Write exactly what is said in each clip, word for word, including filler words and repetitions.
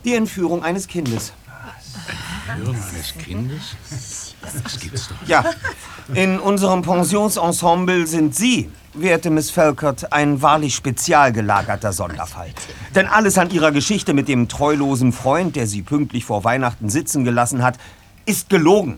Die Entführung eines Kindes. Entführung eines Kindes? Das gibt's doch. Ja, in unserem Pensionsensemble sind Sie, werte Miss Felkert, ein wahrlich spezial gelagerter Sonderfall. Denn alles an Ihrer Geschichte mit dem treulosen Freund, der Sie pünktlich vor Weihnachten sitzen gelassen hat, ist gelogen.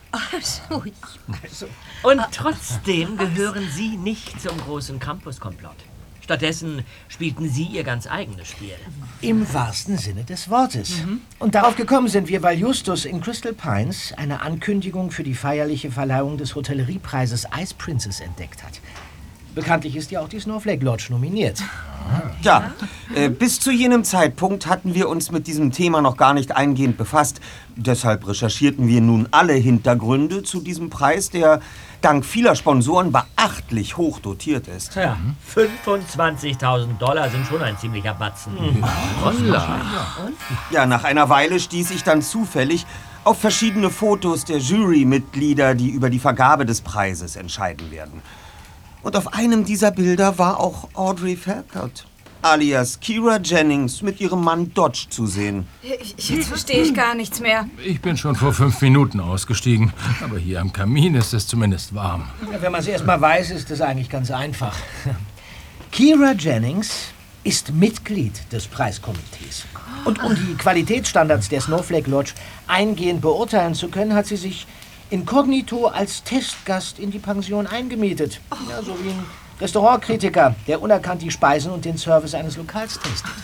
Und trotzdem gehören Sie nicht zum großen Krampus-Komplott. Stattdessen spielten Sie Ihr ganz eigenes Spiel. Im wahrsten Sinne des Wortes. Mhm. Und darauf gekommen sind wir, weil Justus in Crystal Pines eine Ankündigung für die feierliche Verleihung des Hotelleriepreises Ice Princess entdeckt hat. Bekanntlich ist ja auch die Snowflake Lodge nominiert. Ja, äh, bis zu jenem Zeitpunkt hatten wir uns mit diesem Thema noch gar nicht eingehend befasst. Deshalb recherchierten wir nun alle Hintergründe zu diesem Preis, der dank vieler Sponsoren beachtlich hoch dotiert ist. Ja, fünfundzwanzigtausend Dollar sind schon ein ziemlicher Batzen. Dollar? Ja, nach einer Weile stieß ich dann zufällig auf verschiedene Fotos der Jurymitglieder, die über die Vergabe des Preises entscheiden werden. Und auf einem dieser Bilder war auch Audrey Felkert, alias Kira Jennings, mit ihrem Mann Dodge zu sehen. Ich, jetzt verstehe ich gar nichts mehr. Ich bin schon vor fünf Minuten ausgestiegen, aber hier am Kamin ist es zumindest warm. Ja, wenn man es erst mal weiß, ist es eigentlich ganz einfach. Kira Jennings ist Mitglied des Preiskomitees. Und um die Qualitätsstandards der Snowflake Lodge eingehend beurteilen zu können, hat sie sich inkognito als Testgast in die Pension eingemietet. Ja, so wie ein Restaurantkritiker, der unerkannt die Speisen und den Service eines Lokals testet.